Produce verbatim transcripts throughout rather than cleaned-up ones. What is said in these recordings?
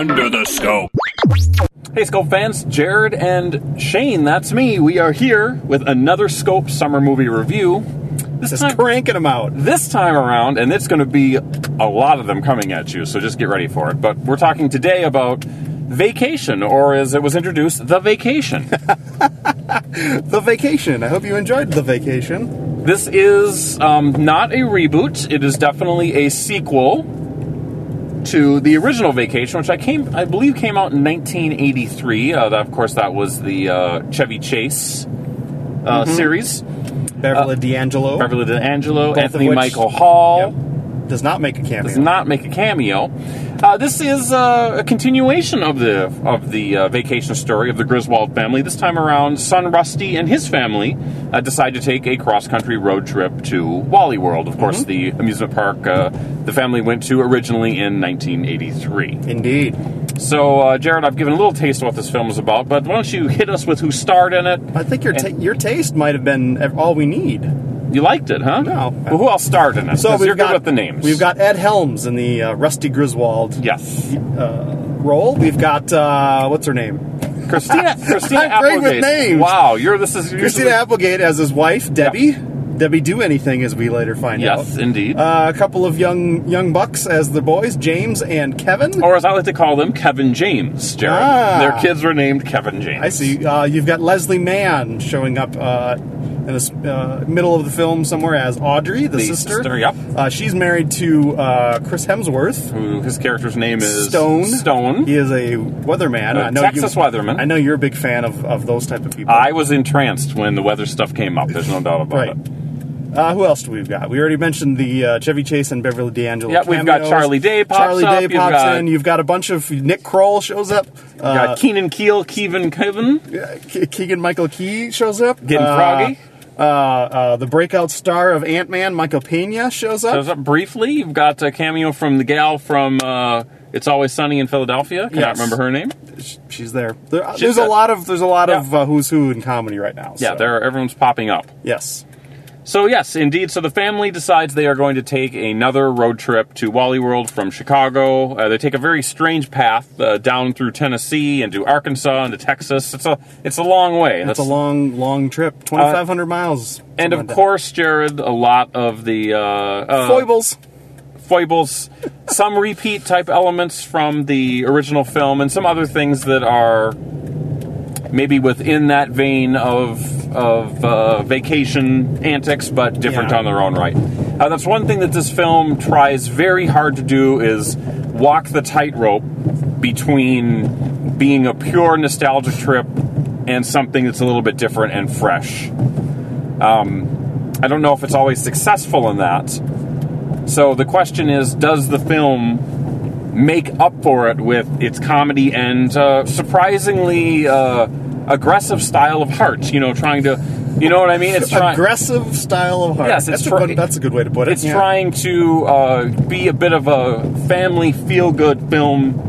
Under the Scope. Hey Scope fans, Jared and Shane, that's me. We are here with another Scope summer movie review. This Just time, cranking them out. This time around, and it's going to be a lot of them coming at you, so just get ready for it. But we're talking today about Vacation, or as it was introduced, The Vacation. The Vacation. I hope you enjoyed The Vacation. This is um, not a reboot. It is definitely a sequel to the original Vacation, which I came, I believe, came out in nineteen eighty-three. Uh, that, of course, that was the uh, Chevy Chase uh, mm-hmm. series. Beverly uh, D'Angelo. Beverly D'Angelo. Both Anthony which, Michael Hall. Yep. Does not make a cameo. Does not make a cameo. Uh, this is uh, a continuation of the of the uh, vacation story of the Griswold family. This time around, son Rusty and his family uh, decide to take a cross-country road trip to Wally World. Of course, mm-hmm. the amusement park uh, the family went to originally in nineteen eighty-three. Indeed. So, uh, Jared, I've given a little taste of what this film is about, but why don't you hit us with who starred in it? I think your ta- your taste might have been all we need. You liked it, huh? No. Well, who else starred in it? So we've you're got, good with the names. We've got Ed Helms in the uh, Rusty Griswold yes. uh, role. We've got, uh, what's her name? Christina Christina I'm great Applegate. with names. Wow, you're this is Christina Applegate as his wife, Debbie. Yep. Debbie Do Anything, as we later find yes, out. Yes, indeed. Uh, a couple of young young bucks as the boys, James and Kevin. Or as I like to call them, Kevin James, Jared. Ah. Their kids were named Kevin James. I see. Uh, you've got Leslie Mann showing up uh, in the uh, middle of the film somewhere as Audrey, the, the sister. sister yep. Uh, she's married to uh, Chris Hemsworth. Who his character's name is Stone. Stone. He is a weatherman. Uh, I know Texas you, weatherman. I know you're a big fan of, of those type of people. I was entranced when the weather stuff came up. There's no doubt about right. it. Uh, who else do we've got? We already mentioned the uh, Chevy Chase and Beverly D'Angelo. Yeah, we've got Charlie Day pops Charlie up. Day You've pops got, in. You've got a bunch of Nick Kroll shows up. You've uh, got Keenan Keel, Kevin Kevin. Keegan Michael Key shows up. Getting uh, froggy. Uh, uh, the breakout star of Ant-Man, Michael Pena, shows up. Shows up briefly. You've got a cameo from the gal from uh, It's Always Sunny in Philadelphia. Can yes. I remember her name? She's there. there She's there's got, a lot of there's a lot yeah. of uh, who's who in comedy right now. Yeah, so. there everyone's popping up. Yes. So yes, indeed. So the family decides they are going to take another road trip to Wally World from Chicago. Uh, they take a very strange path uh, down through Tennessee into Arkansas into Texas. It's a it's a long way. It's a long long trip, twenty-five hundred uh, miles. And of like course, Jared, a lot of the uh, uh, foibles, foibles, some repeat type elements from the original film, and some other things that are maybe within that vein of of uh, vacation antics, but different yeah. on their own right. Uh, that's one thing that this film tries very hard to do is walk the tightrope between being a pure nostalgia trip and something that's a little bit different and fresh. Um, I don't know if it's always successful in that. So the question is, does the film make up for it with its comedy and uh, surprisingly uh, aggressive style of heart? You know, trying to, you know what I mean? It's try- aggressive style of heart. Yes, it's that's, try- a good, that's a good way to put it. It's yeah. trying to uh, be a bit of a family feel-good film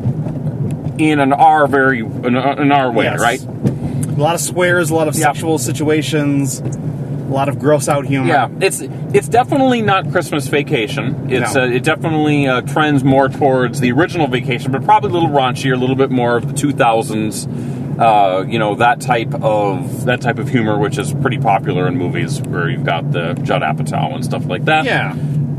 in an R very in, a, in our way, yes. right? A lot of swears, a lot of yeah. sexual situations, a lot of gross-out humor. Yeah, it's it's definitely not Christmas Vacation. It's no. uh, it definitely uh, trends more towards the original Vacation, but probably a little raunchier, a little bit more of the two thousands. Uh, you know, that type of that type of humor, which is pretty popular in movies where you've got the Judd Apatow and stuff like that. Yeah.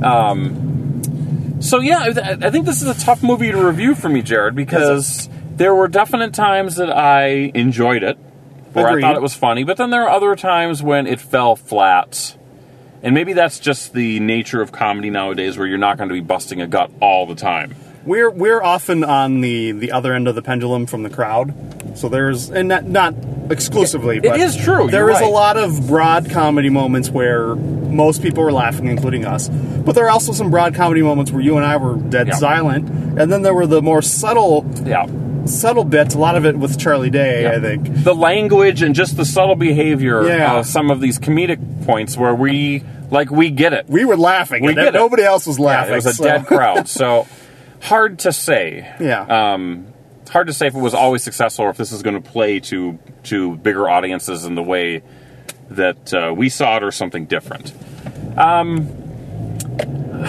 Um, so yeah, I, I think this is a tough movie to review for me, Jared, because there were definite times that I enjoyed it, where Agreed. I thought it was funny, but then there are other times when it fell flat. And maybe that's just the nature of comedy nowadays, where you're not going to be busting a gut all the time. We're we're often on the, the other end of the pendulum from the crowd. So there's, and not, not exclusively, It but is true. There You're is right. a lot of broad comedy moments where most people were laughing, including us. But there are also some broad comedy moments where you and I were dead Yeah. silent. And then there were the more subtle Yeah. subtle bits, a lot of it with Charlie Day, Yeah. I think. The language and just the subtle behavior Yeah. of some of these comedic points where we, like, we get it. We were laughing. We and get it. Nobody else was laughing. Yeah, it was a so. dead crowd. So, hard to say. Yeah. Um, hard to say if it was always successful or if this is going to play to to bigger audiences in the way that uh, we saw it or something different. Um,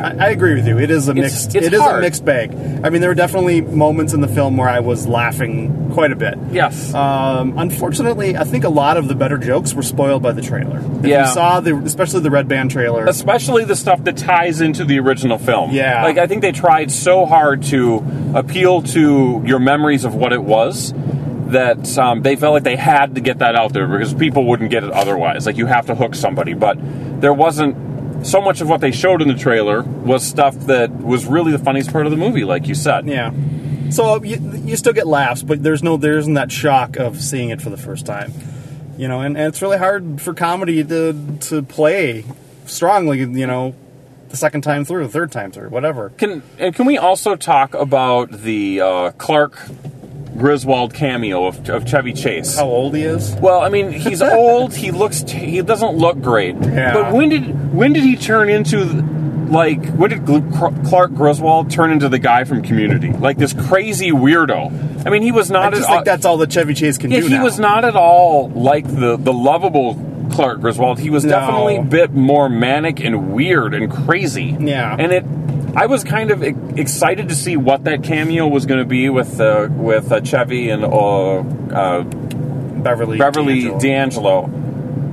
I, I agree with you. It is a It's- mixed. it's it is hard. a mixed bag. I mean, there were definitely moments in the film where I was laughing quite a bit. Yes. Um, unfortunately, I think a lot of the better jokes were spoiled by the trailer. If Yeah. you saw the, especially the Red Band trailer. Especially the stuff that ties into the original film. Yeah. Like, I think they tried so hard to appeal to your memories of what it was that um, they felt like they had to get that out there because people wouldn't get it otherwise. Like, you have to hook somebody. But there wasn't... So much of what they showed in the trailer was stuff that was really the funniest part of the movie, like you said. Yeah. So you, you still get laughs, but there's no there isn't that shock of seeing it for the first time. You know, and, and it's really hard for comedy to to play strongly, you know, the second time through, the third time through, whatever. Can and can we also talk about the uh, Clark Griswold cameo of, of Chevy Chase? How old he is? Well, I mean, he's old. He looks. He doesn't look great. Yeah. But when did when did he turn into like when did Gl- Clark Griswold turn into the guy from Community? Like this crazy weirdo. I mean, he was I not. just at think all, that's all that Chevy Chase can yeah, do he now. was not at all like the the lovable Clark Griswold. He was No. definitely a bit more manic and weird and crazy. Yeah. And it. I was kind of e- excited to see what that cameo was going to be with uh, with uh, Chevy and uh, uh, Beverly Beverly D'Angelo. D'Angelo.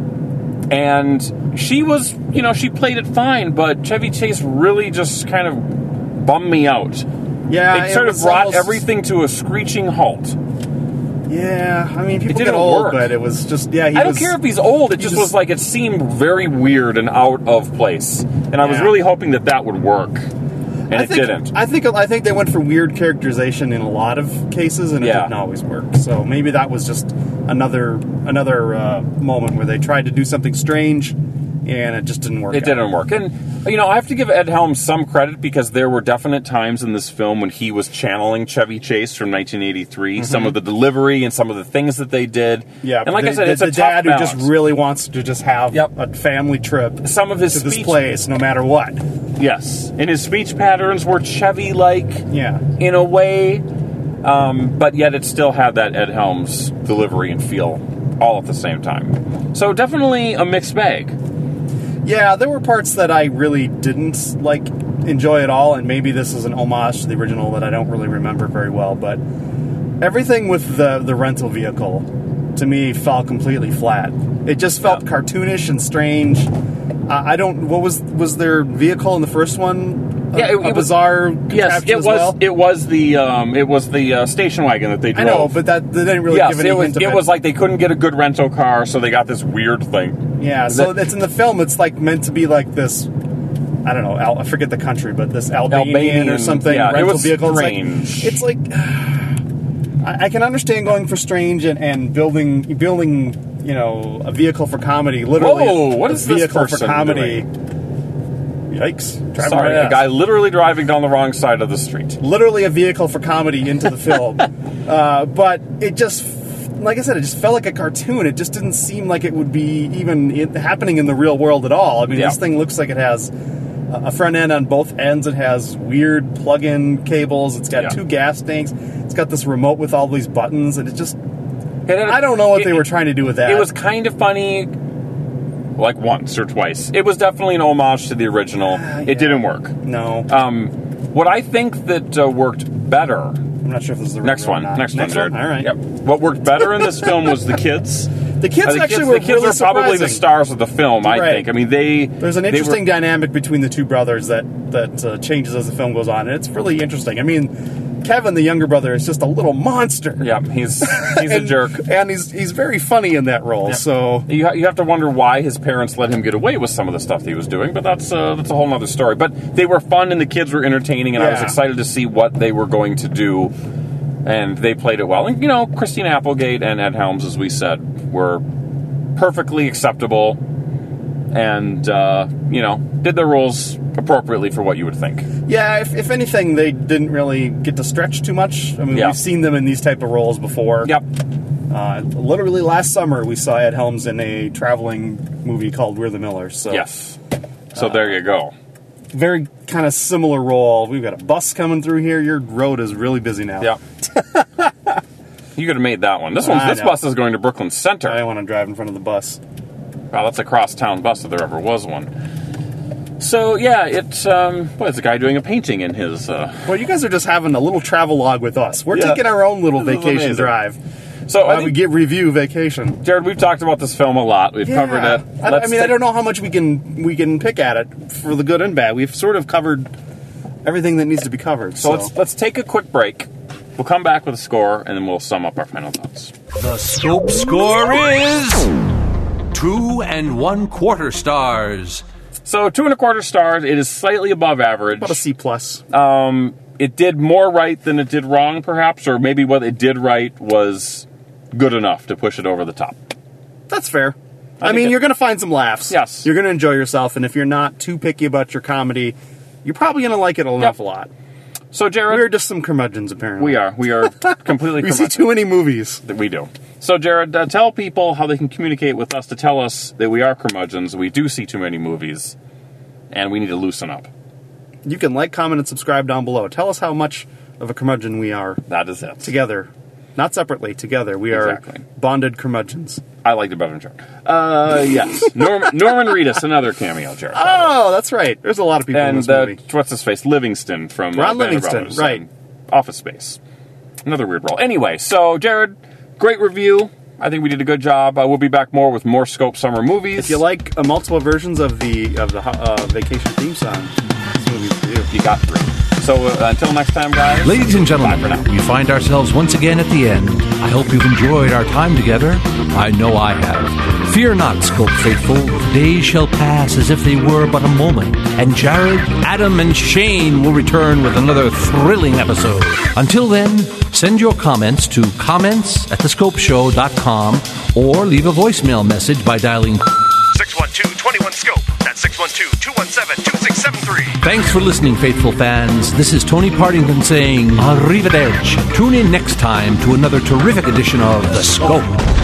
And she was, you know, she played it fine, but Chevy Chase really just kind of bummed me out. Yeah, It sort of was brought almost- everything to a screeching halt. Yeah, I mean, people didn't get old, work. but it was just yeah. He I don't was, care if he's old, it he just was- was like it seemed very weird and out of place. And I was Yeah. really hoping that that would work. And I it think, didn't. I think I think they went for weird characterization in a lot of cases, and it Yeah. didn't always work. So maybe that was just another another uh, moment where they tried to do something strange, and it just didn't work. It out. didn't work. And, you know, I have to give Ed Helms some credit because there were definite times in this film when he was channeling Chevy Chase from nineteen eighty-three. Some of the delivery and some of the things that they did. Yeah, And like the, I said, the, it's the a tough dad who balance. just really wants to just have Yep. a family trip Some of his to this speech, place, no matter what. yes, and his speech patterns were Chevy-like Yeah, in a way, um, but yet it still had that Ed Helms delivery and feel all at the same time. So definitely a mixed bag. yeah. There were parts that I really didn't like enjoy at all, and maybe this is an homage to the original that I don't really remember very well. But everything with the the rental vehicle to me fell completely flat. It just felt Yeah. cartoonish and strange. I I don't. What was was their vehicle in the first one? A, Yeah, it- a it was- bizarre. Yes, contraption it as was. well? It was the um, it was the uh, station wagon that they I drove. know, but that they didn't really yes, give any it was. hint of It was like they couldn't get a good rental car, so they got this weird thing. Yeah, so That- it's in the film. It's like meant to be like this. I don't know. Al, I forget the country, but this Albanian, Albanian, or something yeah, it rental was vehicle. strange. It's like, it's like I, I can understand going for strange and, and building building you know a vehicle for comedy. Literally, Whoa, what a is this vehicle for person comedy? Yikes! Driving Sorry, my a ass. guy literally driving down the wrong side of the street. Literally a vehicle for comedy into the film, uh, but it just. Like I said, it just felt like a cartoon. It just didn't seem like it would be even in, happening in the real world at all. I mean, Yeah. this thing looks like it has a front end on both ends. It has weird plug-in cables. It's got Yeah. two gas tanks. It's got this remote with all these buttons, and it just. And it- I don't know what it- they were trying to do with that. It was kind of funny, like once or twice. It was definitely an homage to the original. yeah. It didn't work. no. Um, what I think that uh, worked better. I'm not sure if this is the right Next or one. not. Next, Next one. one. All right. Yep. What worked better in this film was the kids. The kids Uh, the actually kids, were the kids really are probably the surprising. stars of the film. I Right. think. I mean, they. There's an they were- interesting dynamic between the two brothers that that uh, changes as the film goes on, and it's really interesting. I mean, Kevin, the younger brother, is just a little monster. Yeah, he's he's a and, jerk. and he's he's very funny in that role. So You, ha- you have to wonder why his parents let him get away with some of the stuff he was doing, but that's uh, that's a whole other story. But they were fun and the kids were entertaining, and I was Yeah. excited to see what they were going to do, and they played it well. And you know, Christina Applegate and Ed Helms, as we said, were perfectly acceptable, and uh, you know, did their roles appropriately for what you would think. yeah, if, if anything, they didn't really get to stretch too much. I mean, Yeah. we've seen them in these type of roles before. Yep. Uh, literally last summer, we saw Ed Helms in a traveling movie called We're the Millers. So Yes. So there you go. very kind of similar role. We've got a bus coming through here. Your road is really busy now. Yep. You could have made that one. This one's I this know. bus is going to Brooklyn Center. I want to drive in front of the bus. Wow, that's a cross-town bus if there ever was one. So, yeah, it's, um, what is the guy doing a painting in his, uh... Well, you guys are just having a little travel log with us. We're Yeah. taking our own little This is vacation amazing. drive. So, I While think, we get review vacation. Jared, we've talked about this film a lot. We've covered it. I, I Let's mean, I take- don't know how much we can we can pick at it for the good and bad. We've sort of covered everything that needs to be covered. So, So, let's, let's take a quick break. We'll come back with a score, and then we'll sum up our final thoughts. The Scope score is two and one quarter stars. So, two and a quarter stars. It is slightly above average. about a C plus. Um, it did more right than it did wrong, perhaps, or maybe what it did right was good enough to push it over the top. That's fair. I I, think mean, it- you're going to find some laughs. Yes. You're going to enjoy yourself, and if you're not too picky about your comedy, you're probably going to like it an awful lot. So, Jared, We're just some curmudgeons, apparently. we are. We are completely We see correct. too many movies. That we do. So, Jared, uh, tell people how they can communicate with us to tell us that we are curmudgeons, we do see too many movies, and we need to loosen up. You can like, comment, and subscribe down below. Tell us how much of a curmudgeon we are That is it. together. Not separately, together. We are Exactly. bonded curmudgeons. I liked it better than Jared. Uh, yes. Norm, Norman Reedus, another cameo, Jared. Oh, that's right. There's a lot of people in and this uh, movie. what's his face? Livingston from uh, Ron Band of Livingston, Brothers right. and Office Space. Another weird role. Anyway, so Jared, great review. I think we did a good job. Uh, we'll be back more with more Scope Summer movies. If you like uh, multiple versions of the of the uh, vacation theme song, this movie's for you. you got three. So uh, until next time, guys. Ladies and gentlemen, bye for now. we find ourselves once again at the end. I hope you've enjoyed our time together. I know I have. Fear not, Scope faithful. Days shall pass as if they were but a moment, and Jared, Adam, and Shane will return with another thrilling episode. Until then, send your comments to comments at the scope show dot com or leave a voicemail message by dialing six one two, two one, scope. That's six one two, two one seven, two six seven three. Thanks for listening, faithful fans. This is Tony Partington saying arrivederci. Tune in next time to another terrific edition of The Scope.